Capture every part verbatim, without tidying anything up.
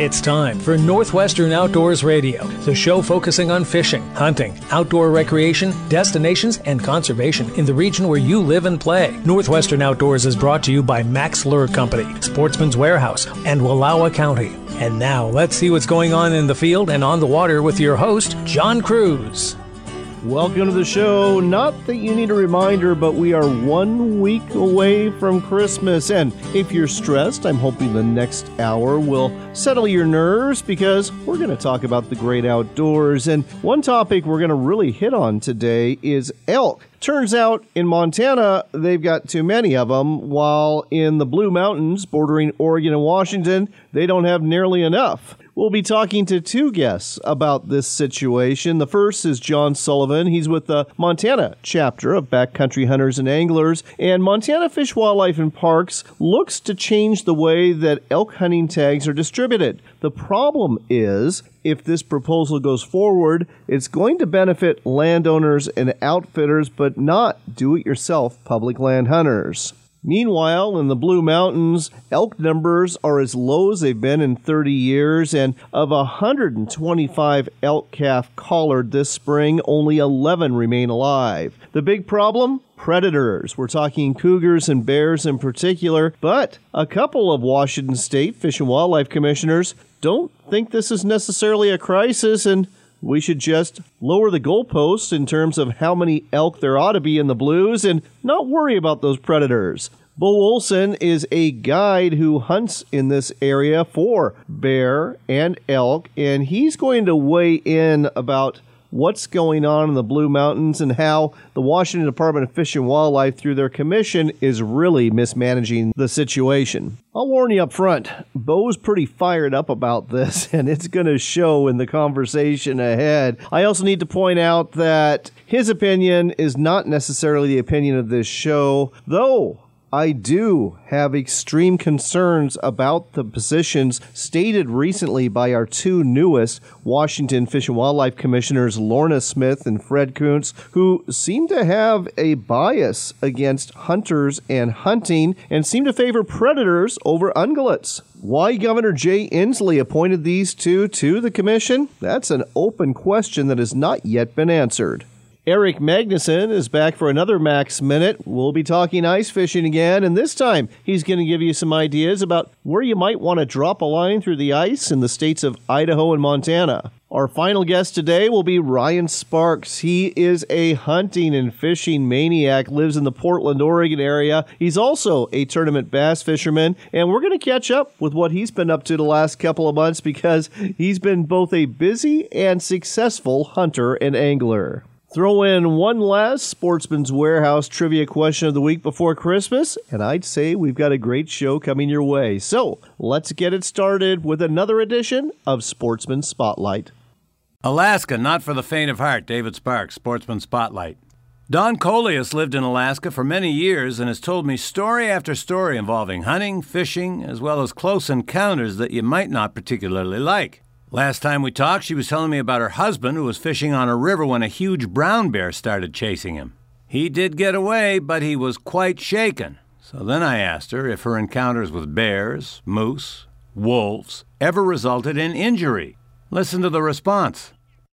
It's time for Northwestern Outdoors Radio, the show focusing on fishing, hunting, outdoor recreation, destinations, and conservation in the region where you live and play. Northwestern Outdoors is brought to you by Max Lure Company, Sportsman's Warehouse, and Wallowa County. And now, let's see what's going on in the field and on the water with your host, John Cruz. Welcome to the show. Not that you need a reminder, but we are one week away from Christmas. And if you're stressed, I'm hoping the next hour will settle your nerves because we're going to talk about the great outdoors. And one topic we're going to really hit on today is elk. Turns out in Montana, they've got too many of them, while in the Blue Mountains bordering Oregon and Washington, they don't have nearly enough. We'll be talking to two guests about this situation. The first is John Sullivan. He's with the Montana chapter of Backcountry Hunters and Anglers. And Montana Fish, Wildlife, and Parks looks to change the way that elk hunting tags are distributed. The problem is, if this proposal goes forward, it's going to benefit landowners and outfitters, but not do-it-yourself public land hunters. Meanwhile, in the Blue Mountains, elk numbers are as low as they've been in thirty years, and of one hundred twenty-five elk calf collared this spring, only eleven remain alive. The big problem? Predators. We're talking cougars and bears in particular, but a couple of Washington State Fish and Wildlife commissioners don't think this is necessarily a crisis, and we should just lower the goalposts in terms of how many elk there ought to be in the Blues and not worry about those predators. Bo Olson is a guide who hunts in this area for bear and elk, and he's going to weigh in about what's going on in the Blue Mountains and how the Washington Department of Fish and Wildlife, through their commission, is really mismanaging the situation. I'll warn you up front, Bo's pretty fired up about this, and it's going to show in the conversation ahead. I also need to point out that his opinion is not necessarily the opinion of this show, though I do have extreme concerns about the positions stated recently by our two newest Washington Fish and Wildlife Commissioners, Lorna Smith and Fred Kuntz, who seem to have a bias against hunters and hunting and seem to favor predators over ungulates. Why Governor Jay Inslee appointed these two to the commission? That's an open question that has not yet been answered. Eric Magnuson is back for another Max Minute. We'll be talking ice fishing again, and this time he's going to give you some ideas about where you might want to drop a line through the ice in the states of Idaho and Montana. Our final guest today will be Ryan Sparks. He is a hunting and fishing maniac, lives in the Portland, Oregon area. He's also a tournament bass fisherman, and we're going to catch up with what he's been up to the last couple of months because he's been both a busy and successful hunter and angler. Throw in one last Sportsman's Warehouse trivia question of the week before Christmas, and I'd say we've got a great show coming your way. So let's get it started with another edition of Sportsman Spotlight. Alaska, not for the faint of heart. David Sparks, Sportsman Spotlight. Don Coleus lived in Alaska for many years and has told me story after story involving hunting, fishing, as well as close encounters that you might not particularly like. Last time we talked, she was telling me about her husband who was fishing on a river when a huge brown bear started chasing him. He did get away, but he was quite shaken. So then I asked her if her encounters with bears, moose, wolves ever resulted in injury. Listen to the response.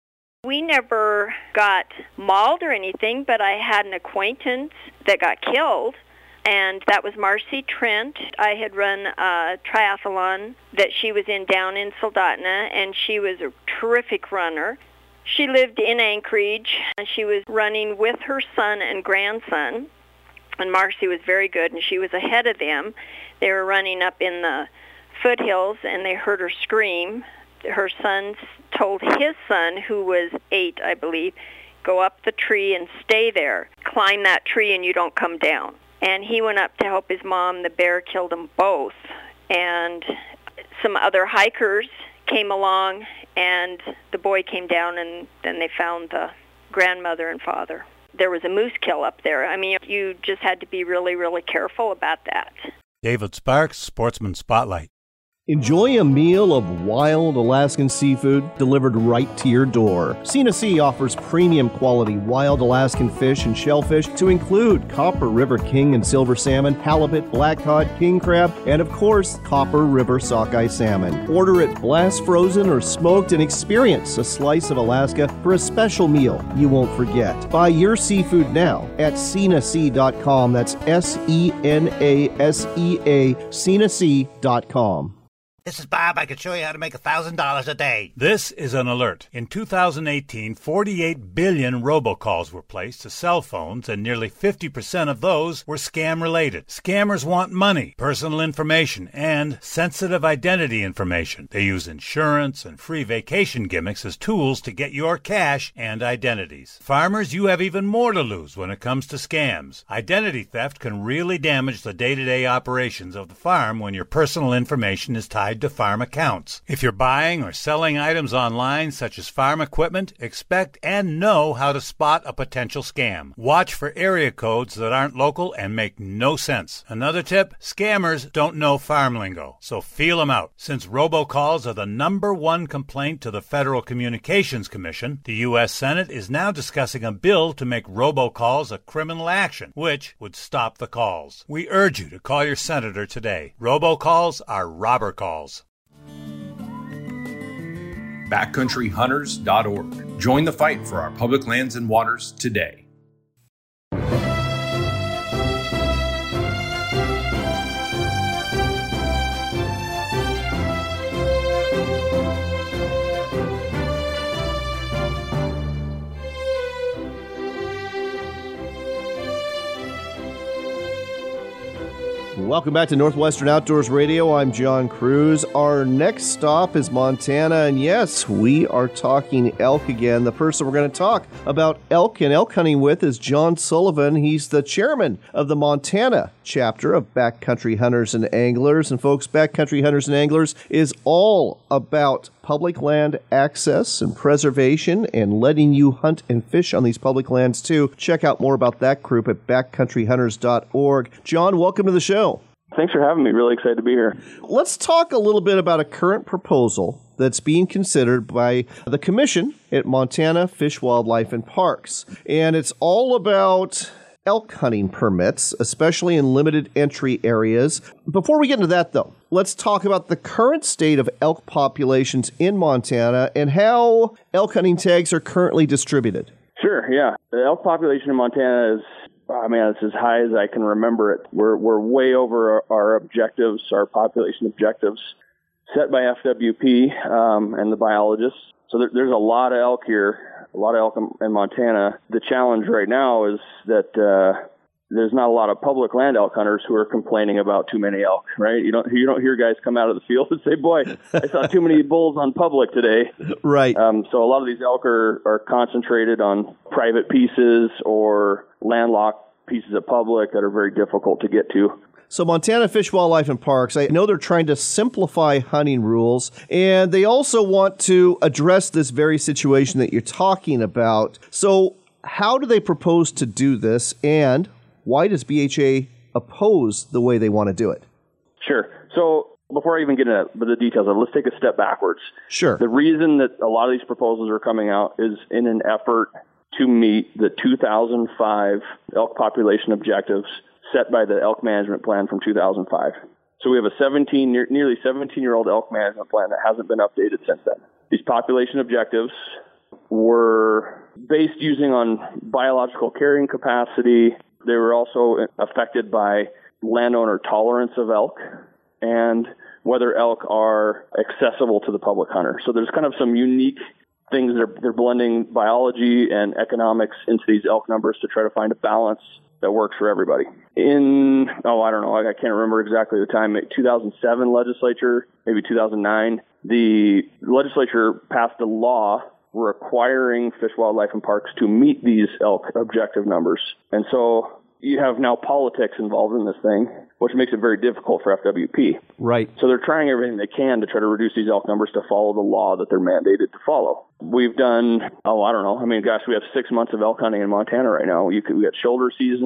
We never got mauled or anything, but I had an acquaintance that got killed. And that was Marcy Trent. I had run a triathlon that she was in down in Soldotna, and she was a terrific runner. She lived in Anchorage, and she was running with her son and grandson. And Marcy was very good, and she was ahead of them. They were running up in the foothills, and they heard her scream. Her son told his son, who was eight, I believe, go up the tree and stay there. Climb that tree, and you don't come down. And he went up to help his mom. The bear killed them both. And some other hikers came along, and the boy came down, and then they found the grandmother and father. There was a moose kill up there. I mean, you just had to be really, really careful about that. David Sparks, Sportsman Spotlight. Enjoy a meal of wild Alaskan seafood delivered right to your door. Sina Sea offers premium quality wild Alaskan fish and shellfish to include Copper River king and silver salmon, halibut, black cod, king crab, and of course, Copper River sockeye salmon. Order it blast frozen or smoked and experience a slice of Alaska for a special meal you won't forget. Buy your seafood now at sina sea dot com. That's S E N A S E A, sina sea dot com. This is Bob. I can show you how to make one thousand dollars a day. This is an alert. In two thousand eighteen, forty-eight billion robocalls were placed to cell phones, and nearly fifty percent of those were scam-related. Scammers want money, personal information, and sensitive identity information. They use insurance and free vacation gimmicks as tools to get your cash and identities. Farmers, you have even more to lose when it comes to scams. Identity theft can really damage the day-to-day operations of the farm when your personal information is tied to farm accounts. If you're buying or selling items online, such as farm equipment, expect and know how to spot a potential scam. Watch for area codes that aren't local and make no sense. Another tip, scammers don't know farm lingo, so feel them out. Since robocalls are the number one complaint to the Federal Communications Commission, the U S Senate is now discussing a bill to make robocalls a criminal action, which would stop the calls. We urge you to call your senator today. Robocalls are robber calls. backcountry hunters dot org. Join the fight for our public lands and waters today. Welcome back to Northwestern Outdoors Radio. I'm John Cruz. Our next stop is Montana, and yes, we are talking elk again. The person we're going to talk about elk and elk hunting with is John Sullivan. He's the chairman of the Montana chapter of Backcountry Hunters and Anglers. And folks, Backcountry Hunters and Anglers is all about public land access and preservation and letting you hunt and fish on these public lands too. Check out more about that group at backcountry hunters dot org. John, welcome to the show. Thanks for having me. Really excited to be here. Let's talk a little bit about a current proposal that's being considered by the Commission at Montana Fish, Wildlife, and Parks. And it's all about elk hunting permits, especially in limited entry areas. Before we get into that, though, let's talk about the current state of elk populations in Montana and how elk hunting tags are currently distributed. Sure, yeah. The elk population in Montana is, I mean, it's as high as I can remember it. We're we're way over our, our objectives, our population objectives set by F W P um, and the biologists. So there, there's a lot of elk here, a lot of elk in, in Montana. The challenge right now is that uh, there's not a lot of public land elk hunters who are complaining about too many elk, right? You don't you don't hear guys come out of the field and say, boy, I saw too many bulls on public today. Right. Um, so a lot of these elk are, are concentrated on private pieces or landlocked pieces of public that are very difficult to get to. So Montana Fish, Wildlife, and Parks, I know they're trying to simplify hunting rules, and they also want to address this very situation that you're talking about. So how do they propose to do this, and why does B H A oppose the way they want to do it? Sure. So before I even get into the details of it, let's take a step backwards. Sure. The reason that a lot of these proposals are coming out is in an effort to meet the two thousand five elk population objectives set by the Elk Management Plan from two thousand five. So we have a seventeen, nearly seventeen-year-old elk management plan that hasn't been updated since then. These population objectives were based using on biological carrying capacity. They were also affected by landowner tolerance of elk and whether elk are accessible to the public hunter. So there's kind of some unique things. They're, they're blending biology and economics into these elk numbers to try to find a balance that works for everybody. In, oh, I don't know, I can't remember exactly the time, two thousand seven legislature, maybe two thousand nine, the legislature passed a law requiring Fish, Wildlife, and Parks to meet these elk objective numbers. And so you have now politics involved in this thing, which makes it very difficult for F W P. Right. So they're trying everything they can to try to reduce these elk numbers to follow the law that they're mandated to follow. We've done, oh, I don't know. I mean, gosh, we have six months of elk hunting in Montana right now. You could, we got shoulder seasons.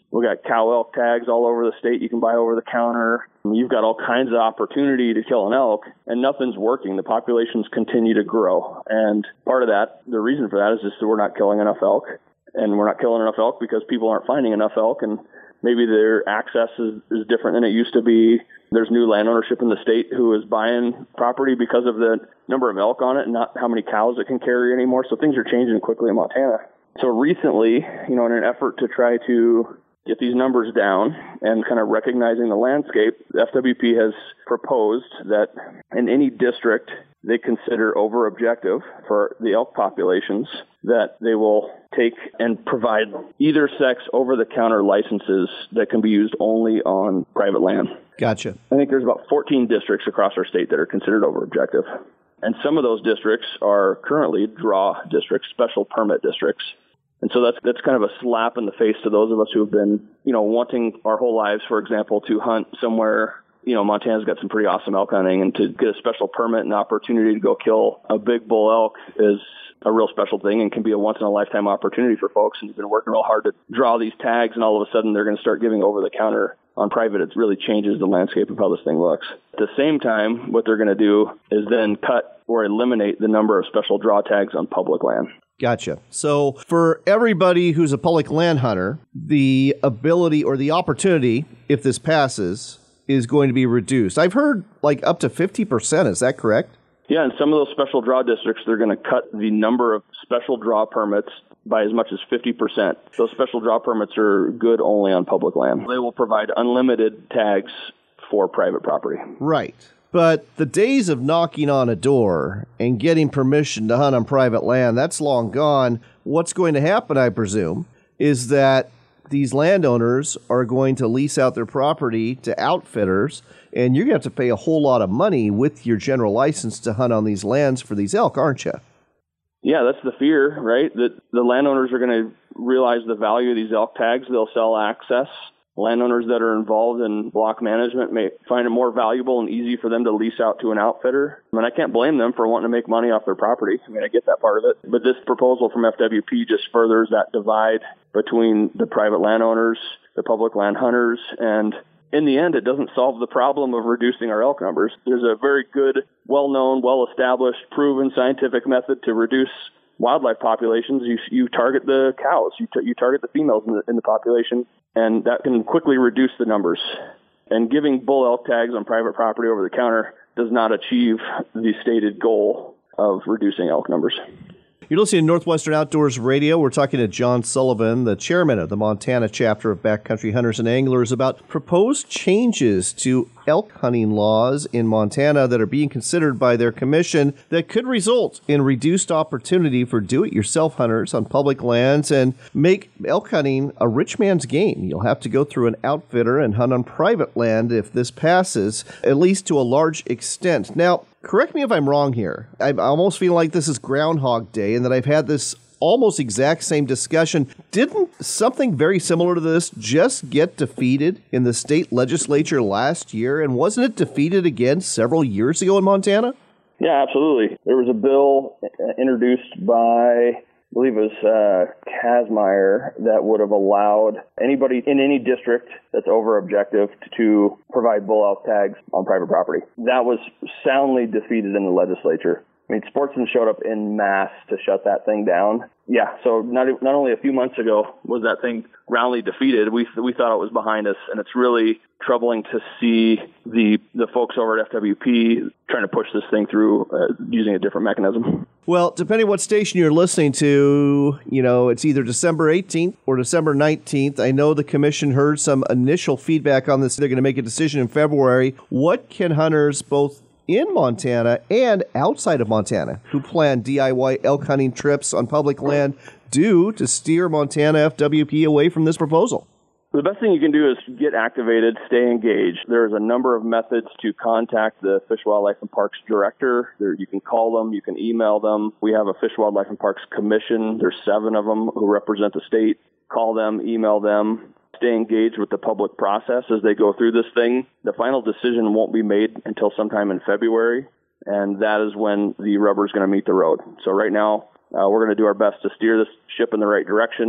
We got cow elk tags all over the state you can buy over the counter. You've got all kinds of opportunity to kill an elk, and nothing's working. The populations continue to grow. And part of that, the reason for that is just that we're not killing enough elk. And we're not killing enough elk because people aren't finding enough elk, and maybe their access is, is different than it used to be. There's new land ownership in the state who is buying property because of the number of elk on it and not how many cows it can carry anymore. So things are changing quickly in Montana. So recently, you know, in an effort to try to get these numbers down and kind of recognizing the landscape, the F W P has proposed that in any district they consider over objective for the elk populations, that they will take and provide either sex over-the-counter licenses that can be used only on private land. Gotcha. I think there's about fourteen districts across our state that are considered over objective. And some of those districts are currently draw districts, special permit districts. And so that's that's kind of a slap in the face to those of us who have been, you know, wanting our whole lives, for example, to hunt somewhere. You know, Montana's got some pretty awesome elk hunting, and to get a special permit and opportunity to go kill a big bull elk is a real special thing and can be a once-in-a-lifetime opportunity for folks. And you've been working real hard to draw these tags, and all of a sudden they're going to start giving over-the-counter on private. It really changes the landscape of how this thing looks. At the same time, what they're going to do is then cut or eliminate the number of special draw tags on public land. Gotcha. So for everybody who's a public land hunter, the ability or the opportunity, if this passes, is going to be reduced. I've heard like up to fifty percent. Is that correct? Yeah, in some of those special draw districts, they're going to cut the number of special draw permits by as much as fifty percent. Those special draw permits are good only on public land. They will provide unlimited tags for private property. Right. But the days of knocking on a door and getting permission to hunt on private land, that's long gone. What's going to happen, I presume, is that these landowners are going to lease out their property to outfitters, and you're going to have to pay a whole lot of money with your general license to hunt on these lands for these elk, aren't you? Yeah, that's the fear, right? That the landowners are going to realize the value of these elk tags. They'll sell access. Landowners that are involved in block management may find it more valuable and easy for them to lease out to an outfitter. I mean, I can't blame them for wanting to make money off their property. I mean, I get that part of it. But this proposal from F W P just furthers that divide between the private landowners, the public land hunters, and in the end, it doesn't solve the problem of reducing our elk numbers. There's a very good, well-known, well-established, proven scientific method to reduce wildlife populations. You you target the cows, you t- you target the females in the, in the population, and that can quickly reduce the numbers. And giving bull elk tags on private property over the counter does not achieve the stated goal of reducing elk numbers. You're listening to Northwestern Outdoors Radio. We're talking to John Sullivan, the chairman of the Montana chapter of Backcountry Hunters and Anglers, about proposed changes to elk hunting laws in Montana that are being considered by their commission that could result in reduced opportunity for do-it-yourself hunters on public lands and make elk hunting a rich man's game. You'll have to go through an outfitter and hunt on private land if this passes, at least to a large extent. Now, correct me if I'm wrong here. I almost feel like this is Groundhog Day and that I've had this almost exact same discussion. Didn't something very similar to this just get defeated in the state legislature last year? And wasn't it defeated again several years ago in Montana? Yeah, absolutely. There was a bill introduced by, I believe it was uh, Kazmaier, that would have allowed anybody in any district that's over objective to provide bull elk tags on private property. That was soundly defeated in the legislature. I mean, sportsmen showed up en masse to shut that thing down. Yeah, so not not only a few months ago was that thing roundly defeated, we we thought it was behind us, and it's really troubling to see the the folks over at F W P trying to push this thing through uh, using a different mechanism. Well, depending what station you're listening to, you know, it's either December eighteenth or December nineteenth. I know the commission heard some initial feedback on this. They're going to make a decision in February. What can hunters both in Montana and outside of Montana who plan D I Y elk hunting trips on public land do to steer Montana F W P away from this proposal? The best thing you can do is get activated, stay engaged. There's a number of methods to contact the Fish, Wildlife, and Parks director. There, you can call them, you can email them. We have a Fish, Wildlife, and Parks commission. There's seven of them who represent the state. Call them, email them. Stay engaged with the public process as they go through this thing. The final decision won't be made until sometime in February, and that is when the rubber is going to meet the road. So right now, uh, we're going to do our best to steer this ship in the right direction.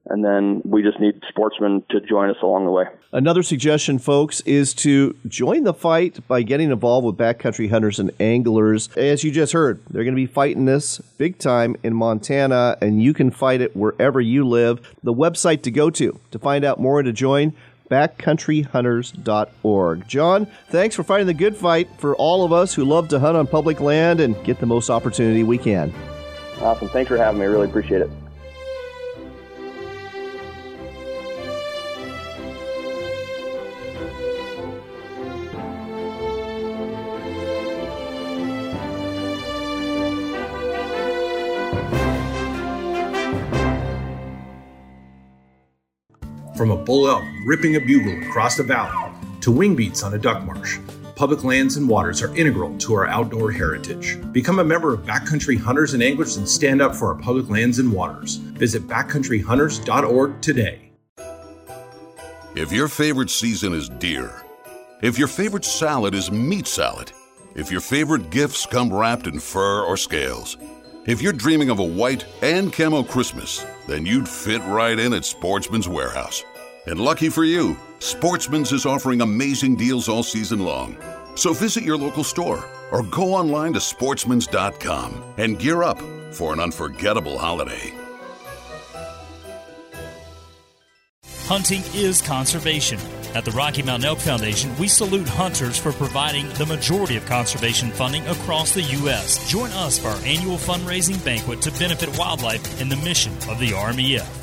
and then we just need sportsmen to join us along the way. Another suggestion, folks, is to join the fight by getting involved with backcountry hunters and anglers. As you just heard, they're going to be fighting this big time in Montana, and you can fight it wherever you live. The website to go to to find out more and to join, backcountry hunters dot org. John, thanks for fighting the good fight for all of us who love to hunt on public land and get the most opportunity we can. Awesome. Thanks for having me. I really appreciate it. From a bull elk ripping a bugle across the valley to wing beats on a duck marsh, public lands and waters are integral to our outdoor heritage. Become a member of Backcountry Hunters and Anglers and stand up for our public lands and waters. Visit backcountry hunters dot org today. If your favorite season is deer, if your favorite salad is meat salad, if your favorite gifts come wrapped in fur or scales, if you're dreaming of a white and camo Christmas, then you'd fit right in at Sportsman's Warehouse. And lucky for you, Sportsman's is offering amazing deals all season long. So visit your local store or go online to sportsmans dot com and gear up for an unforgettable holiday. Hunting is conservation. At the Rocky Mountain Elk Foundation, we salute hunters for providing the majority of conservation funding across the U S Join us for our annual fundraising banquet to benefit wildlife and the mission of the R M E F.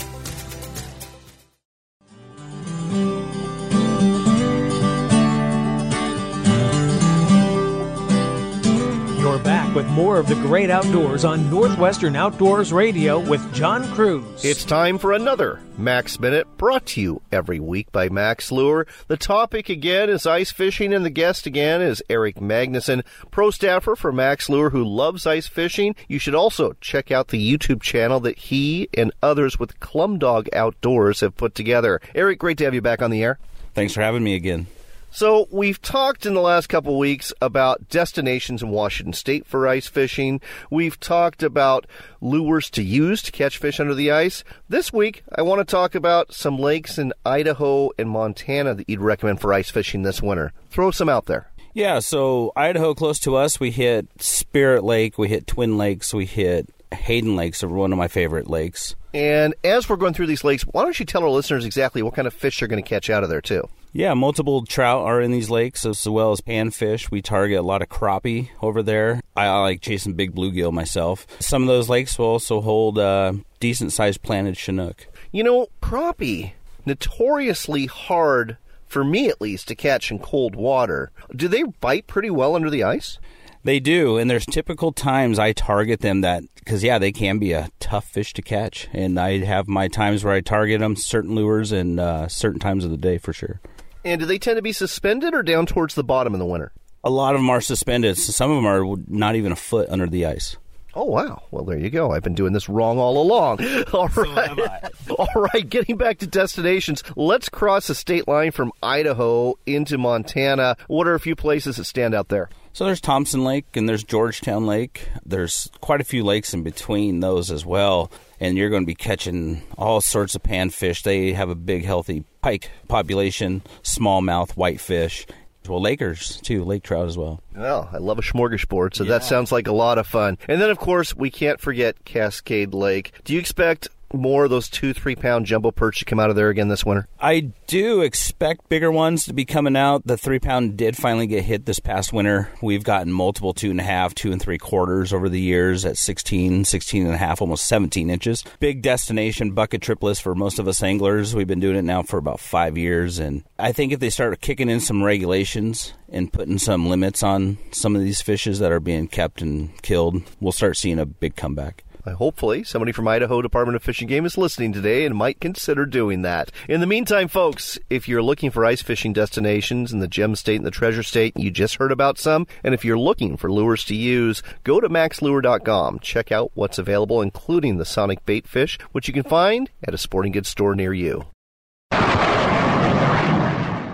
You're back with more of the great outdoors on Northwestern Outdoors Radio with John Cruz. It's time for another Max Minute, brought to you every week by Max Lure. The topic again is ice fishing, and the guest again is Eric Magnuson, pro staffer for Max Lure, who loves ice fishing. You should also check out the YouTube channel that he and others with Clum Dog Outdoors have put together. Eric, great to have you back on the air. Thanks for having me again. So we've talked in the last couple of weeks about destinations in Washington State for ice fishing. We've talked about lures to use to catch fish under the ice. This week, I want to talk about some lakes in Idaho and Montana that you'd recommend for ice fishing this winter. Throw some out there. Yeah, so Idaho, close to us, we hit Spirit Lake, we hit Twin Lakes, we hit Hayden Lakes, are one of my favorite lakes. And as we're going through these lakes, why don't you tell our listeners exactly what kind of fish they're going to catch out of there, too? Yeah, multiple trout are in these lakes, as well as panfish. We target a lot of crappie over there. I like chasing big bluegill myself. Some of those lakes will also hold uh, decent-sized planted Chinook. You know, crappie, notoriously hard, for me at least, to catch in cold water. Do they bite pretty well under the ice? They do, and there's typical times I target them that, because, yeah, they can be a tough fish to catch. And I have my times where I target them, certain lures, and uh, certain times of the day for sure. And do they tend to be suspended or down towards the bottom in the winter? A lot of them are suspended. So some of them are not even a foot under the ice. Oh, wow. Well, there you go. I've been doing this wrong all along. All right. All right. Getting back to destinations, let's cross the state line from Idaho into Montana. What are a few places that stand out there? So there's Thompson Lake and there's Georgetown Lake. There's quite a few lakes in between those as well. And you're going to be catching all sorts of panfish. They have a big, healthy pike population, smallmouth, whitefish. Well, Lakers, too, lake trout as well. Well, I love a smorgasbord, so yeah. That sounds like a lot of fun. And then, of course, we can't forget Cascade Lake. Do you expect more of those two, three-pound jumbo perch to come out of there again this winter? I do expect bigger ones to be coming out. The three-pound did finally get hit this past winter. We've gotten multiple two and a half, two and three quarters over the years at sixteen, sixteen and a half, almost seventeen inches. Big destination bucket triplets for most of us anglers. We've been doing it now for about five years, and I think if they start kicking in some regulations and putting some limits on some of these fishes that are being kept and killed, we'll start seeing a big comeback. Hopefully, somebody from Idaho Department of Fish and Game is listening today and might consider doing that. In the meantime, folks, if you're looking for ice fishing destinations in the Gem State and the Treasure State, you just heard about some, and if you're looking for lures to use, go to max lure dot com. Check out what's available, including the Sonic bait fish, which you can find at a sporting goods store near you.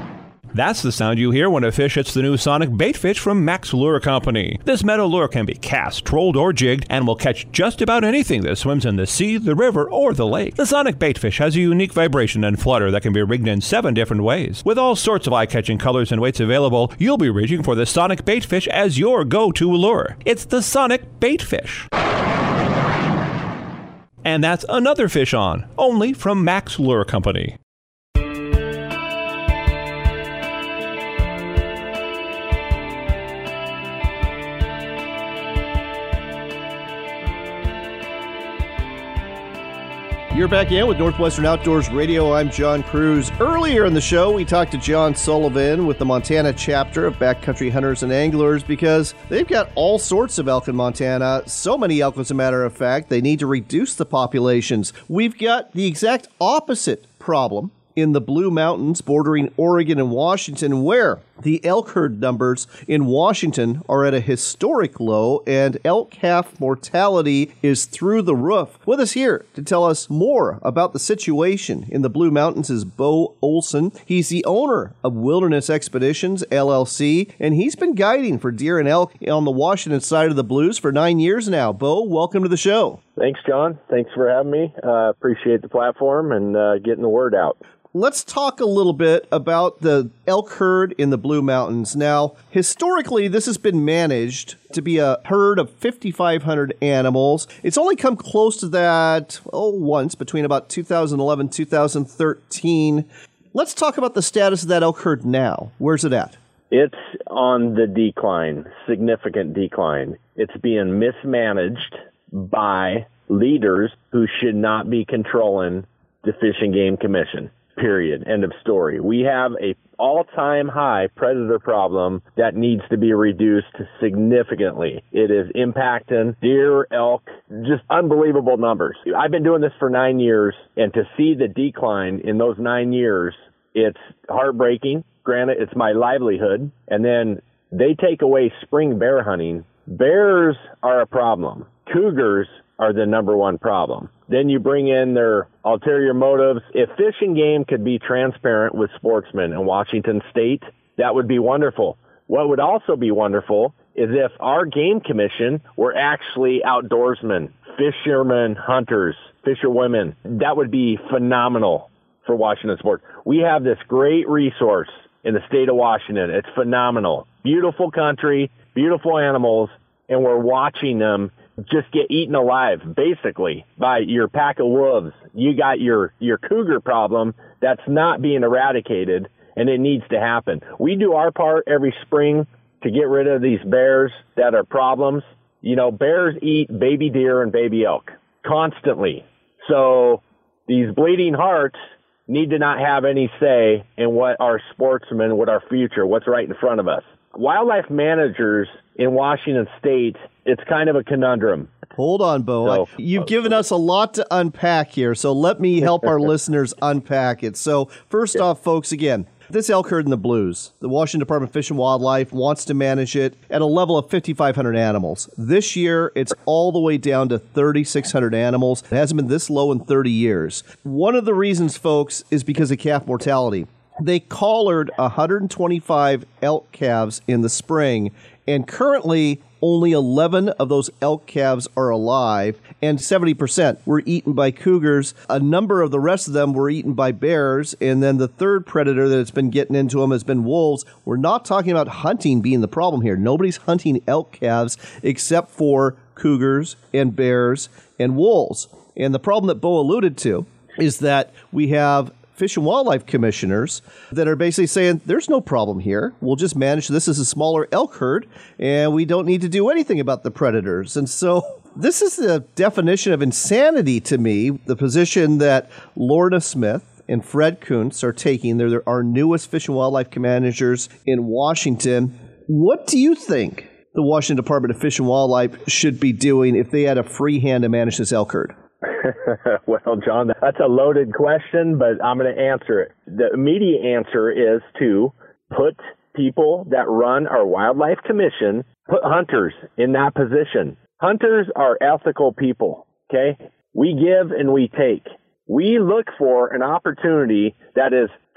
That's the sound you hear when a fish hits the new Sonic Baitfish from Max Lure Company. This metal lure can be cast, trolled, or jigged and will catch just about anything that swims in the sea, the river, or the lake. The Sonic Baitfish has a unique vibration and flutter that can be rigged in seven different ways. With all sorts of eye-catching colors and weights available, you'll be reaching for the Sonic Baitfish as your go-to lure. It's the Sonic Baitfish. And that's another fish on, only from Max Lure Company. You're back in with Northwestern Outdoors Radio. I'm John Cruz. Earlier in the show, we talked to John Sullivan with the Montana chapter of Backcountry Hunters and Anglers because they've got all sorts of elk in Montana. So many elk, as a matter of fact, they need to reduce the populations. We've got the exact opposite problem in the Blue Mountains bordering Oregon and Washington, where the elk herd numbers in Washington are at a historic low and elk calf mortality is through the roof. With us here to tell us more about the situation in the Blue Mountains is Bo Olson. He's the owner of Wilderness Expeditions, L L C, and he's been guiding for deer and elk on the Washington side of the Blues for nine years now. Bo, welcome to the show. Thanks, John. Thanks for having me. Uh, appreciate the platform and uh, getting the word out. Let's talk a little bit about the elk herd in the Blue Mountains. Now, historically, this has been managed to be a herd of fifty-five hundred animals. It's only come close to that, oh, once, between about two thousand eleven and two thousand thirteen. Let's talk about the status of that elk herd now. Where's it at? It's on the decline, significant decline. It's being mismanaged by leaders who should not be controlling the Fish and Game Commission. Period. End of story. We have a all-time high predator problem that needs to be reduced significantly. It is impacting deer, elk, just unbelievable numbers. I've been doing this for nine years, and to see the decline in those nine years, it's heartbreaking. Granted, it's my livelihood. And then they take away spring bear hunting. Bears are a problem. Cougars are the number one problem. Then you bring in their ulterior motives. If Fish and Game could be transparent with sportsmen in Washington State, that would be wonderful. What would also be wonderful is if our game commission were actually outdoorsmen, fishermen, hunters, fisherwomen. That would be phenomenal for Washington sports. We have this great resource in the state of Washington. It's phenomenal. Beautiful country, beautiful animals, and we're watching them just get eaten alive, basically, by your pack of wolves. You got your, your cougar problem that's not being eradicated, and it needs to happen. We do our part every spring to get rid of these bears that are problems. You know, bears eat baby deer and baby elk constantly. So these bleeding hearts need to not have any say in what our sportsmen, what our future, what's right in front of us. Wildlife managers in Washington State, it's kind of a conundrum. Hold on, Bo. So, You've given us a lot to unpack here, so let me help our listeners unpack it. So first yeah. off, folks, again, this elk herd in the Blues, the Washington Department of Fish and Wildlife wants to manage it at a level of fifty-five hundred animals. This year, it's all the way down to thirty-six hundred animals. It hasn't been this low in thirty years. One of the reasons, folks, is because of calf mortality. They collared one hundred twenty-five elk calves in the spring, and currently only eleven of those elk calves are alive, and seventy percent were eaten by cougars. A number of the rest of them were eaten by bears, and then the third predator that's been getting into them has been wolves. We're not talking about hunting being the problem here. Nobody's hunting elk calves except for cougars and bears and wolves. And the problem that Bo alluded to is that we have Fish and Wildlife commissioners that are basically saying there's no problem here. We'll just manage this as a smaller elk herd, and we don't need to do anything about the predators. And so this is the definition of insanity to me, the position that Lorna Smith and Fred Kuntz are taking. They're our newest Fish and Wildlife managers in Washington. What do you think the Washington Department of Fish and Wildlife should be doing if they had a free hand to manage this elk herd? Well, John, that's a loaded question, but I'm going to answer it. The immediate answer is to put people that run our wildlife commission, put hunters in that position. Hunters are ethical people, okay? We give and we take. We look for an opportunity that is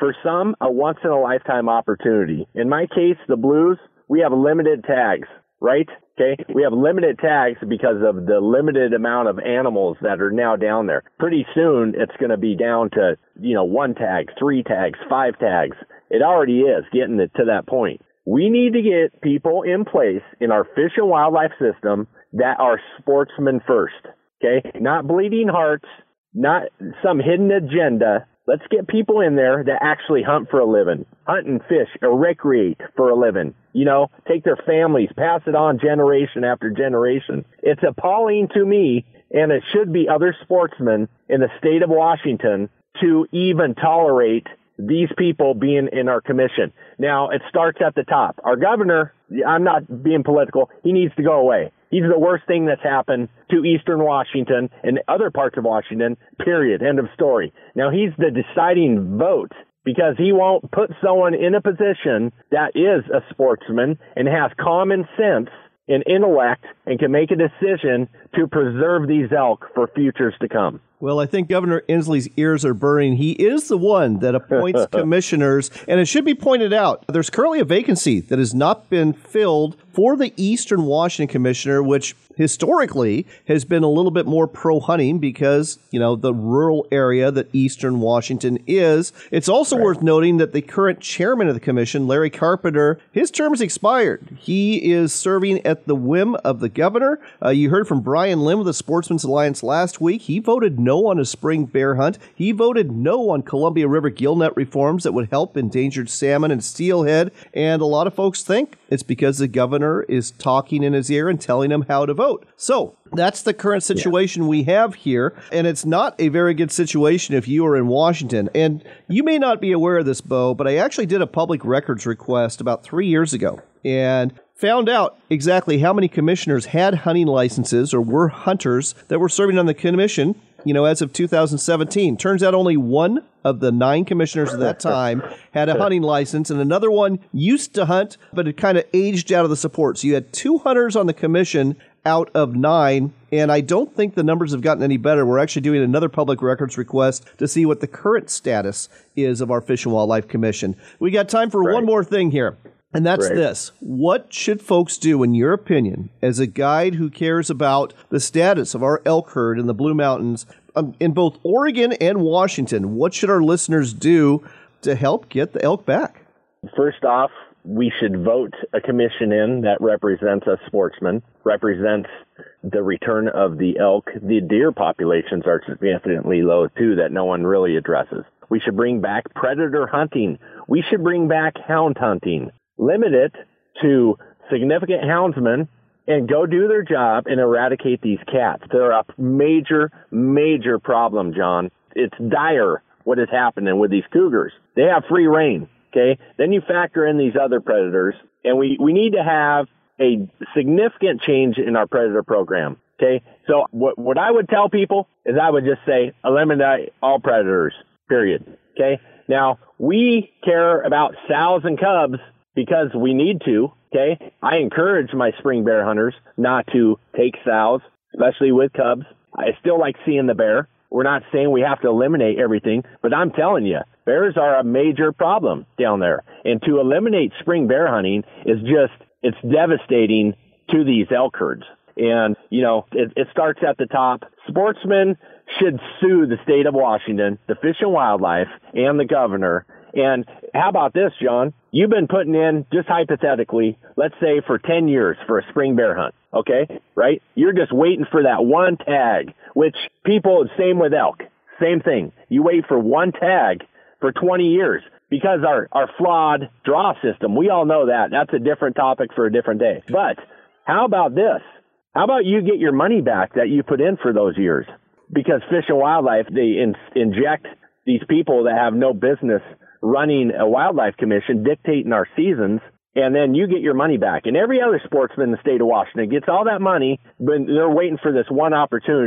For some, a once-in-a-lifetime opportunity. In my case, the Blues, we have limited tags, right? Okay, we have limited tags because of the limited amount of animals that are now down there. Pretty soon, it's going to be down to, you know, one tag, three tags, five tags. It already is getting it to that point. We need to get people in place in our fish and wildlife system that are sportsmen first, okay? Not bleeding hearts, not some hidden agenda. Let's get people in there that actually hunt for a living, hunt and fish or recreate for a living. You know, take their families, pass it on generation after generation. It's appalling to me, and it should be other sportsmen in the state of Washington to even tolerate these people being in our commission. Now, it starts at the top. Our governor, I'm not being political, he needs to go away. He's the worst thing that's happened to Eastern Washington and other parts of Washington, period, end of story. Now, he's the deciding vote because he won't put someone in a position that is a sportsman and has common sense and intellect and can make a decision to preserve these elk for futures to come. Well, I think Governor Inslee's ears are burning. He is the one that appoints commissioners, and it should be pointed out, there's currently a vacancy that has not been filled for the Eastern Washington Commissioner, which historically has been a little bit more pro-hunting because, you know, the rural area that Eastern Washington is. It's also right. worth noting that the current chairman of the commission, Larry Carpenter, his term has expired. He is serving at the whim of the governor. Uh, you heard from Brian Lim of the Sportsman's Alliance last week. He voted no on a spring bear hunt. He voted no on Columbia River gillnet reforms that would help endangered salmon and steelhead. And a lot of folks think it's because the governor is talking in his ear and telling him how to vote. So that's the current situation yeah. we have here. And it's not a very good situation if you are in Washington. And you may not be aware of this, Bo, but I actually did a public records request about three years ago and found out exactly how many commissioners had hunting licenses or were hunters that were serving on the commission, you know, as of two thousand seventeen. Turns out only one of the nine commissioners at that time had a hunting license, and another one used to hunt, but it kind of aged out of the support. So you had two hunters on the commission out of nine, and I don't think the numbers have gotten any better. We're actually doing another public records request to see what the current status is of our Fish and Wildlife Commission. We got time for right. one more thing here. And that's right. this. What should folks do, in your opinion, as a guide who cares about the status of our elk herd in the Blue Mountains um, in both Oregon and Washington? What should our listeners do to help get the elk back? First off, we should vote a commission in that represents us sportsmen, represents the return of the elk. The deer populations are significantly low, too, that no one really addresses. We should bring back predator hunting. We should bring back hound hunting. Limit it to significant houndsmen and go do their job and eradicate these cats. They're a major, major problem, John. It's dire what is happening with these cougars. They have free reign, okay? Then you factor in these other predators, and we, we need to have a significant change in our predator program, okay? So what, what I would tell people is I would just say eliminate all predators, period, okay? Now, we care about sows and cubs because we need to, okay? I encourage my spring bear hunters not to take sows, especially with cubs. I still like seeing the bear. We're not saying we have to eliminate everything, but I'm telling you, bears are a major problem down there. And to eliminate spring bear hunting is just, it's devastating to these elk herds. And, you know, it, it starts at the top. Sportsmen should sue the state of Washington, the Fish and Wildlife, and the governor. And how about this, John? You've been putting in, just hypothetically, let's say for ten years for a spring bear hunt, okay? Right? You're just waiting for that one tag, which people, same with elk, same thing. You wait for one tag for twenty years because our, our flawed draw system, we all know that. That's a different topic for a different day. But how about this? How about you get your money back that you put in for those years? Because Fish and Wildlife, they in, inject these people that have no business running a wildlife commission, dictating our seasons, and then you get your money back. And every other sportsman in the state of Washington gets all that money, but they're waiting for this one opportunity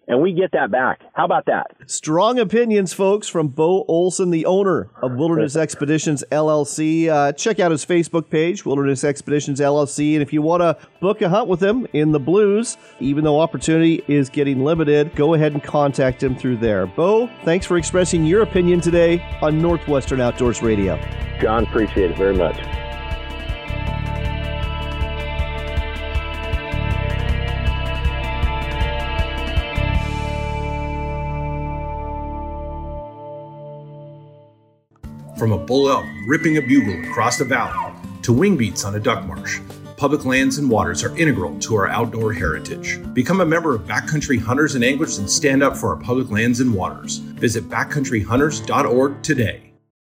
and we get that back. How about that? Strong opinions, folks, from Bo Olson, the owner of Wilderness Expeditions, L L C. Uh, check out his Facebook page, Wilderness Expeditions, L L C. And if you want to book a hunt with him in the Blues, even though opportunity is getting limited, go ahead and contact him through there. Bo, thanks for expressing your opinion today on Northwestern Outdoors Radio. John, appreciate it very much. From a bull elk ripping a bugle across the valley to wing beats on a duck marsh, public lands and waters are integral to our outdoor heritage. Become a member of Backcountry Hunters and Anglers and stand up for our public lands and waters. Visit backcountry hunters dot org today.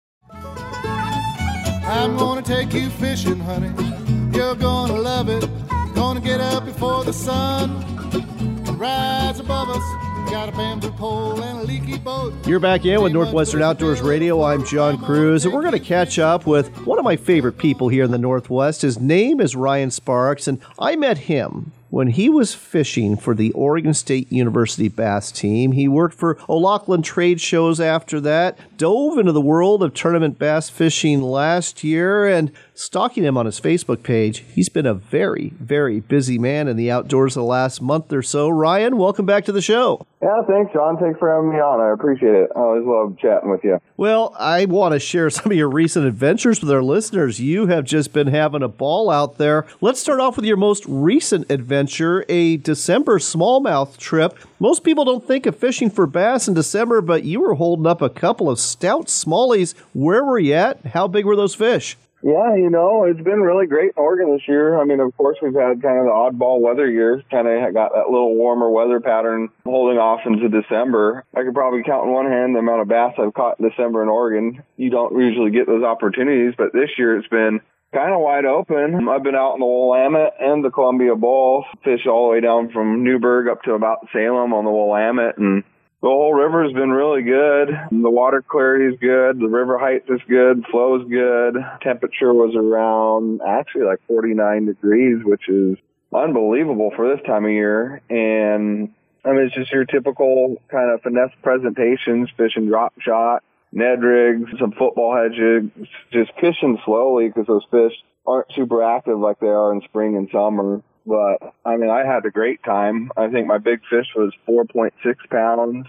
I'm gonna take you fishing, honey. You're gonna love it. Gonna get up before the sun and rise above us. Got a bamboo pole and a leaky boat. You're back in with Northwestern Outdoors Radio. I'm John Cruz, and we're going to catch up with one of my favorite people here in the Northwest. His name is Ryan Sparks, and I met him when he was fishing for the Oregon State University bass team. He worked for O'Loughlin Trade Shows after that, dove into the world of tournament bass fishing last year, and stalking him on his Facebook page, he's been a very, very busy man in the outdoors the last month or so. Ryan, welcome back to the show. Yeah, thanks, John. Thanks for having me on. I appreciate it. I always love chatting with you. Well, I want to share some of your recent adventures with our listeners. You have just been having a ball out there. Let's start off with your most recent adventure, a December smallmouth trip. Most people don't think of fishing for bass in December, but you were holding up a couple of stout smallies. Where were you at? How big were those fish? Yeah, you know, it's been really great in Oregon this year. I mean, of course, we've had kind of the oddball weather year, kind of got that little warmer weather pattern holding off into December. I could probably count in one hand the amount of bass I've caught in December in Oregon. You don't usually get those opportunities, but this year it's been kind of wide open. I've been out in the Willamette and the Columbia Bowl, fish all the way down from Newburgh up to about Salem on the Willamette, and the whole river has been really good. The water clarity is good. The river height is good. Flow is good. Temperature was around actually like forty-nine degrees, which is unbelievable for this time of year. And I mean, it's just your typical kind of finesse presentations, fishing drop shot, Ned rigs, some football hedges, just fishing slowly because those fish aren't super active like they are in spring and summer. But, I mean, I had a great time. I think my big fish was four point six pounds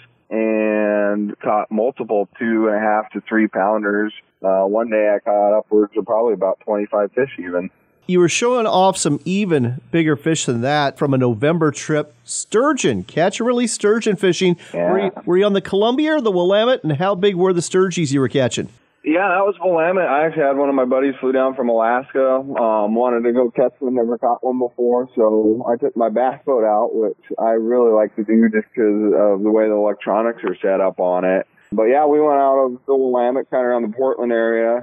and caught multiple two and a half to three pounders. Uh, one day I caught upwards of probably about twenty-five fish even. You were showing off some even bigger fish than that from a November trip. Sturgeon, catch and release sturgeon fishing. Yeah. Were you, were you on the Columbia or the Willamette, and how big were the sturgies you were catching? Yeah, that was Willamette. I actually had one of my buddies flew down from Alaska, um, wanted to go catch one, never caught one before, so I took my bass boat out, which I really like to do just because of the way the electronics are set up on it. But yeah, we went out of the Willamette, kind of around the Portland area,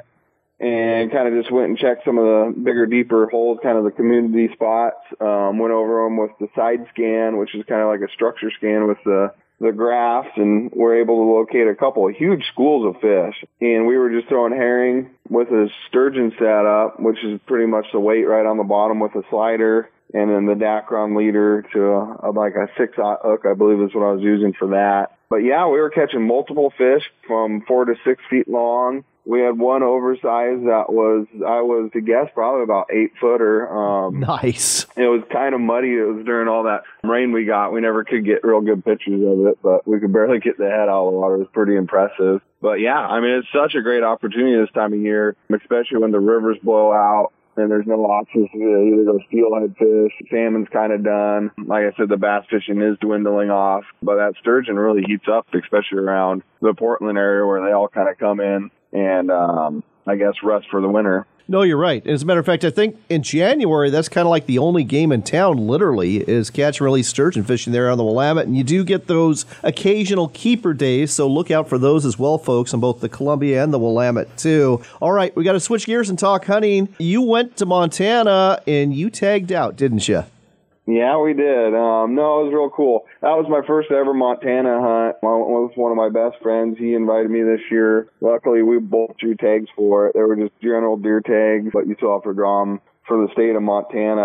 and kind of just went and checked some of the bigger, deeper holes, kind of the community spots, um, went over them with the side scan, which is kind of like a structure scan with the the graphs, and we're able to locate a couple of huge schools of fish. And we were just throwing herring with a sturgeon setup, which is pretty much the weight right on the bottom with a slider, and then the Dacron leader to a, a, like a six-aught hook, I believe is what I was using for that. But yeah, we were catching multiple fish from four to six feet long. We had one oversized that was, I was to guess, probably about eight footer. Um, nice. It was kind of muddy. It was during all that rain we got. We never could get real good pictures of it, but we could barely get the head out of the water. It was pretty impressive. But yeah, I mean, it's such a great opportunity this time of year, especially when the rivers blow out and there's no options to either go steelhead fish. Salmon's kind of done. Like I said, the bass fishing is dwindling off, but that sturgeon really heats up, especially around the Portland area where they all kind of come in and um, I guess rest for the winter. No, you're right. As a matter of fact, I think in January, that's kind of like the only game in town, literally, is catch and release sturgeon fishing there on the Willamette. And you do get those occasional keeper days, so look out for those as well, folks, on both the Columbia and the Willamette, too. All right, we got to switch gears and talk hunting. You went to Montana, and you tagged out, didn't you? Yeah, we did. Um, no, it was real cool. That was my first ever Montana hunt. I went with one of my best friends. He invited me this year. Luckily, we both drew tags for it. They were just general deer tags, but you still have to draw them for the state of Montana.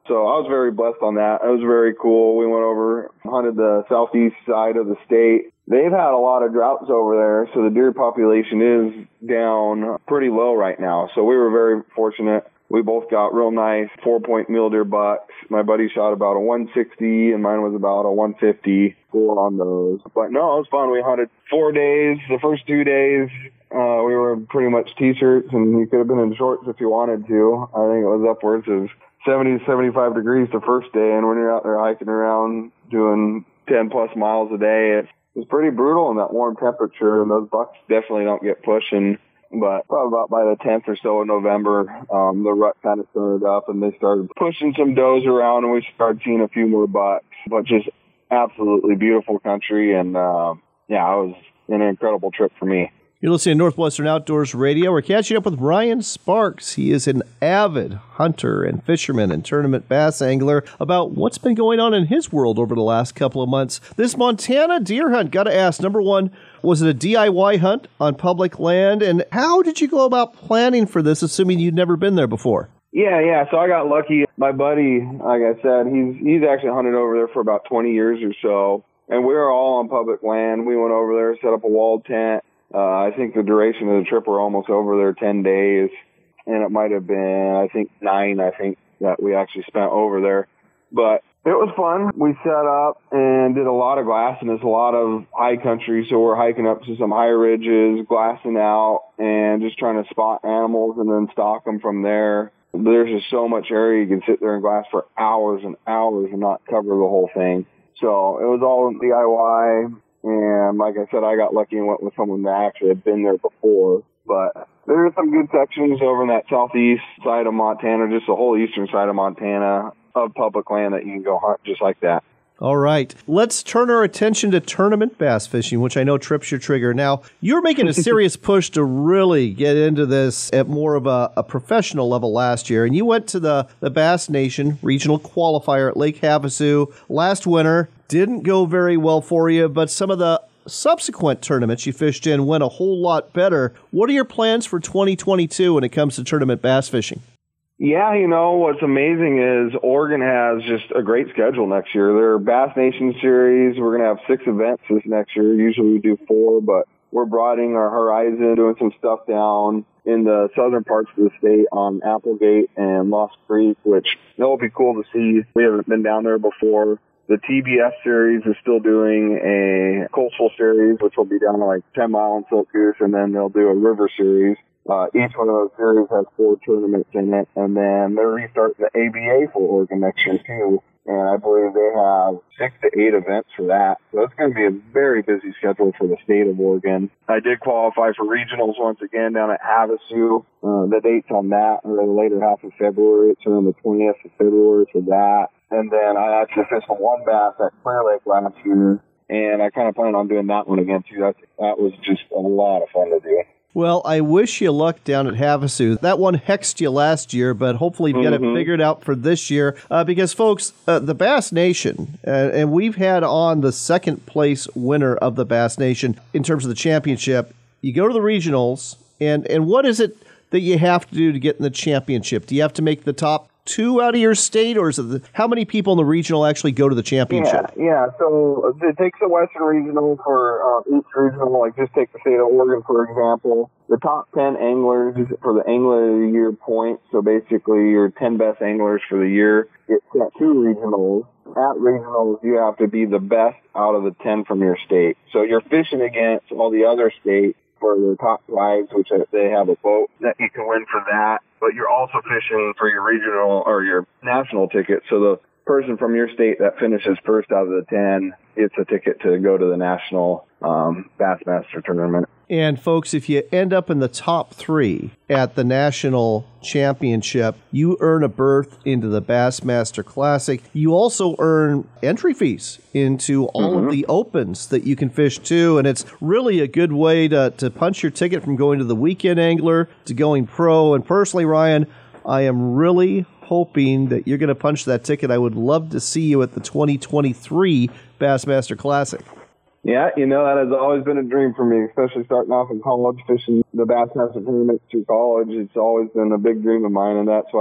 So I was very blessed on that. It was very cool. We went over, hunted the southeast side of the state. They've had a lot of droughts over there, so the deer population is down pretty low right now. So we were very fortunate. We both got real nice four-point mule deer bucks. My buddy shot about a one sixty, and mine was about a one fifty score on those. But no, it was fun. We hunted four days. The first two days, uh, we were pretty much T-shirts, and you could have been in shorts if you wanted to. I think it was upwards of seventy to seventy-five degrees the first day, and when you're out there hiking around doing ten-plus miles a day, it was pretty brutal in that warm temperature, and those bucks definitely don't get pushing. But probably about by the tenth or so of November, um, the rut kind of started up, and they started pushing some does around, and we started seeing a few more bucks. But just absolutely beautiful country, and uh, yeah, it was an incredible trip for me. You're listening to Northwestern Outdoors Radio. We're catching up with Ryan Sparks. He is an avid hunter and fisherman and tournament bass angler about what's been going on in his world over the last couple of months. This Montana deer hunt, got to ask, number one, was it a D I Y hunt on public land? And how did you go about planning for this, assuming you'd never been there before? Yeah, yeah. So I got lucky. My buddy, like I said, he's he's actually hunted over there for about twenty years or so. And we were all on public land. We went over there, set up a walled tent. Uh, I think the duration of the trip were almost over there ten days. And it might have been, I think, nine, I think, that we actually spent over there. But it was fun. We set up and did a lot of glassing. It's a lot of high country, so we're hiking up to some high ridges, glassing out, and just trying to spot animals and then stalk them from there. There's just so much area you can sit there and glass for hours and hours and not cover the whole thing. So it was all D I Y, and like I said, I got lucky and went with someone that actually had been there before. But there are some good sections over in that southeast side of Montana, just the whole eastern side of Montana, of public land that you can go hunt just like that. All right. Let's turn our attention to tournament bass fishing, which I know trips your trigger. Now, you're making a serious push to really get into this at more of a, a professional level last year, and you went to the, the Bass Nation regional qualifier at Lake Havasu last winter. Didn't go very well for you, but some of the subsequent tournaments you fished in went a whole lot better. What are your plans for twenty twenty-two when it comes to tournament bass fishing? Yeah, you know, what's amazing is Oregon has just a great schedule next year. Their Bass Nation Series, we're going to have six events this next year. Usually we do four, but we're broadening our horizon, doing some stuff down in the southern parts of the state on Applegate and Lost Creek, which it'll be cool to see. We haven't been down there before. The T B S Series is still doing a coastal series, which will be down to like ten mile in Silk Goose, and then they'll do a river series. Uh, each one of those series has four tournaments in it, and then they're restarting the A B A for Oregon next year too. And I believe they have six to eight events for that. So it's going to be a very busy schedule for the state of Oregon. I did qualify for regionals once again down at Havasu. Uh, the dates on that are the later half of February. It's around the twentieth of February for that. And then I actually fished one bass at Clear Lake last year, and I kind of plan on doing that one again too. That, that was just a lot of fun to do. Well, I wish you luck down at Havasu. That one hexed you last year, but hopefully you've got mm-hmm. it figured out for this year. Uh, because, folks, uh, the Bass Nation, uh, and we've had on the second place winner of the Bass Nation in terms of the championship. You go to the regionals, and, and what is it that you have to do to get in the championship? Do you have to make the top two out of your state, or is it the, how many people in the regional actually go to the championship? Yeah, yeah. So it takes the Western Regional for uh, each regional. Like just take the state of Oregon, for example. The top ten anglers for the Angler of the Year points, so basically your ten best anglers for the year, get sent to regionals. At regionals, you have to be the best out of the ten from your state. So you're fishing against all the other states for the top flags, which they have a boat that you can win for that. But you're also fishing for your regional or your national ticket. So the person from your state that finishes first out of the ten gets a ticket to go to the national um, Bassmaster tournament. And folks, if you end up in the top three at the national championship, you earn a berth into the Bassmaster Classic. You also earn entry fees into all mm-hmm. of the opens that you can fish too. And it's really a good way to, to punch your ticket from going to the weekend angler to going pro. And personally, Ryan, I am really hoping that you're going to punch that ticket. I would love to see you at the twenty twenty-three Bassmaster Classic. Yeah, you know, that has always been a dream for me, especially starting off in college, fishing the Bassmaster tournament through college. It's always been a big dream of mine, and that's why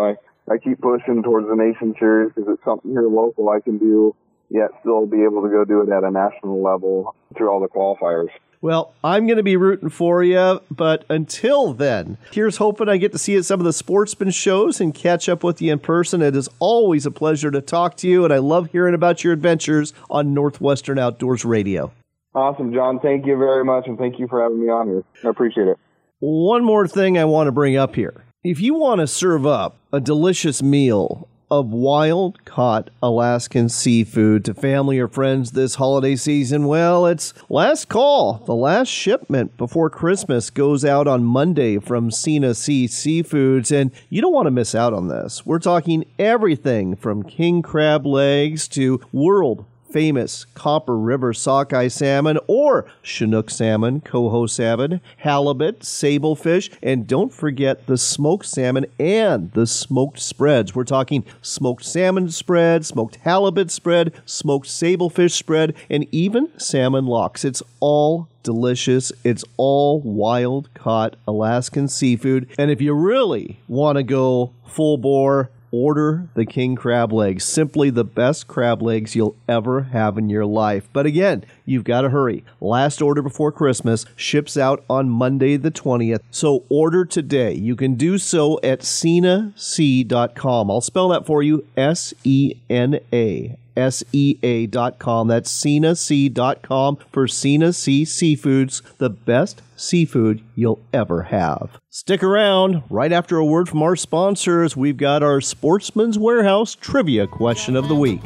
I keep pushing towards the Nation Series because it's something here local I can do, yet still be able to go do it at a national level through all the qualifiers. Well, I'm going to be rooting for you, but until then, here's hoping I get to see you at some of the Sportsman shows and catch up with you in person. It is always a pleasure to talk to you, and I love hearing about your adventures on Northwestern Outdoors Radio. Awesome, John. Thank you very much, and thank you for having me on here. I appreciate it. One more thing I want to bring up here. If you want to serve up a delicious meal of wild-caught Alaskan seafood to family or friends this holiday season, well, it's last call. The last shipment before Christmas goes out on Monday from Sina Sea Seafoods, and you don't want to miss out on this. We're talking everything from king crab legs to world famous Copper River sockeye salmon or Chinook salmon, coho salmon, halibut, sablefish, and don't forget the smoked salmon and the smoked spreads. We're talking smoked salmon spread, smoked halibut spread, smoked sablefish spread, and even salmon lox. It's all delicious. It's all wild-caught Alaskan seafood. And if you really want to go full bore, order the king crab legs. Simply the best crab legs you'll ever have in your life. But again, you've got to hurry. Last order before Christmas ships out on Monday the twentieth. So order today. You can do so at sena sea dot com. I'll spell that for you. S E N A. S E A dot com. That's sena sea dot com for Sina Sea Seafoods, the best seafood you'll ever have. Stick around. Right after a word from our sponsors, we've got our Sportsman's Warehouse trivia question of the week.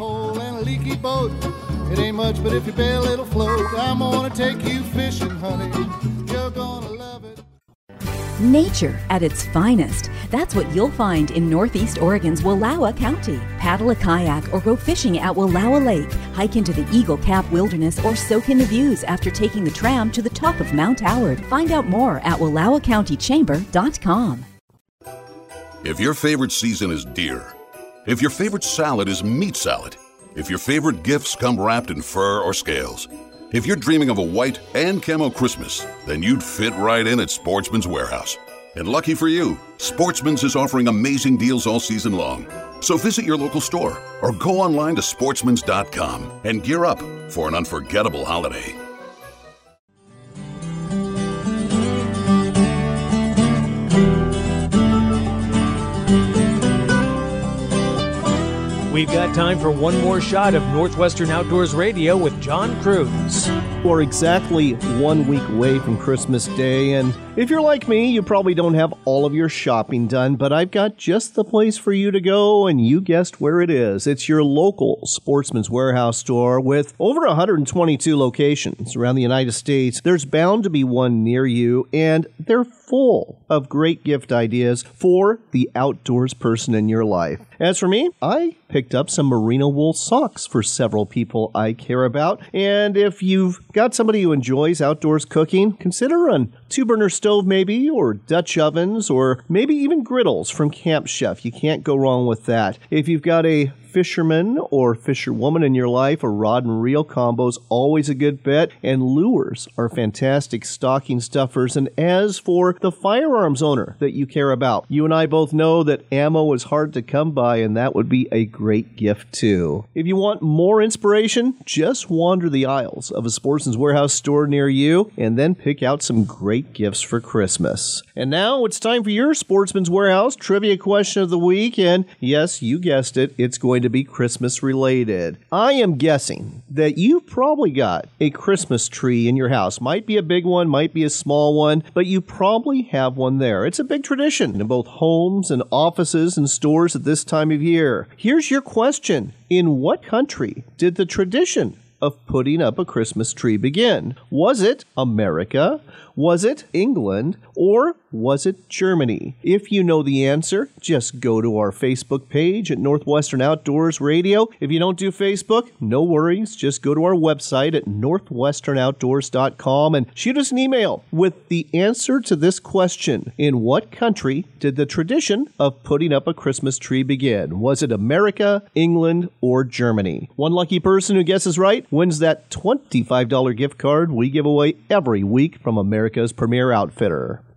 It ain't much, but if you bail, it'll float. I'm gonna take you fishing, honey. You're gonna love it. Nature at its finest. That's what you'll find in Northeast Oregon's Wallowa County. Paddle a kayak or go fishing at Wallowa Lake. Hike into the Eagle Cap Wilderness or soak in the views after taking the tram to the top of Mount Howard. Find out more at wallowa county chamber dot com. If your favorite season is deer, if your favorite salad is meat salad, if your favorite gifts come wrapped in fur or scales, if you're dreaming of a white and camo Christmas, then you'd fit right in at Sportsman's Warehouse. And lucky for you, Sportsman's is offering amazing deals all season long. So visit your local store or go online to sportsmans dot com and gear up for an unforgettable holiday. We've got time for one more shot of Northwestern Outdoors Radio with John Cruz. We're exactly one week away from Christmas Day, and if you're like me, you probably don't have all of your shopping done, but I've got just the place for you to go, and you guessed where it is. It's your local Sportsman's Warehouse store with over one hundred twenty-two locations around the United States. There's bound to be one near you, and they're full of great gift ideas for the outdoors person in your life. As for me, I picked up some merino wool socks for several people I care about. And if you've got somebody who enjoys outdoors cooking, consider a two-burner stove maybe, or Dutch ovens, or maybe even griddles from Camp Chef. You can't go wrong with that. If you've got a fisherman or fisherwoman in your life, a rod and reel combo's always a good bet, and lures are fantastic stocking stuffers. And as for the firearms owner that you care about, you and I both know that ammo is hard to come by, and that would be a great gift too. If you want more inspiration, just wander the aisles of a Sportsman's Warehouse store near you and then pick out some great gifts for Christmas. And now it's time for your Sportsman's Warehouse trivia question of the week, and yes, you guessed it, it's going to be Christmas related. I am guessing that you've probably got a Christmas tree in your house. Might be a big one, might be a small one, but you probably have one there. It's a big tradition in both homes and offices and stores at this time of year. Here's your question. In what country did the tradition of putting up a Christmas tree begin? Was it America? Was it England? Or was it Germany? If you know the answer, just go to our Facebook page at Northwestern Outdoors Radio. If you don't do Facebook, no worries. Just go to our website at northwestern outdoors dot com and shoot us an email with the answer to this question. In what country did the tradition of putting up a Christmas tree begin? Was it America, England, or Germany? One lucky person who guesses right wins that twenty-five dollars gift card we give away every week from America's premier outfitter.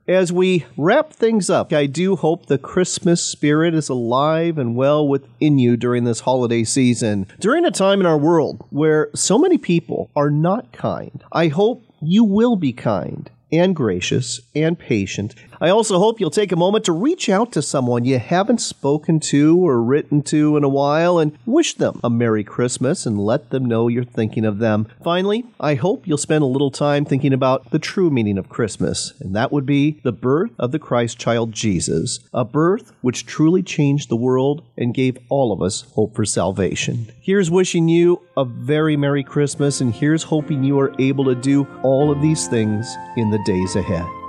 As we wrap things up, I do hope the Christmas spirit is alive and well within you during this holiday season. During a time in our world where so many people are not kind, I hope you will be kind and gracious and patient. I also hope you'll take a moment to reach out to someone you haven't spoken to or written to in a while and wish them a Merry Christmas and let them know you're thinking of them. Finally, I hope you'll spend a little time thinking about the true meaning of Christmas, and that would be the birth of the Christ child Jesus, a birth which truly changed the world and gave all of us hope for salvation. Here's wishing you a very Merry Christmas, and here's hoping you are able to do all of these things in the days ahead.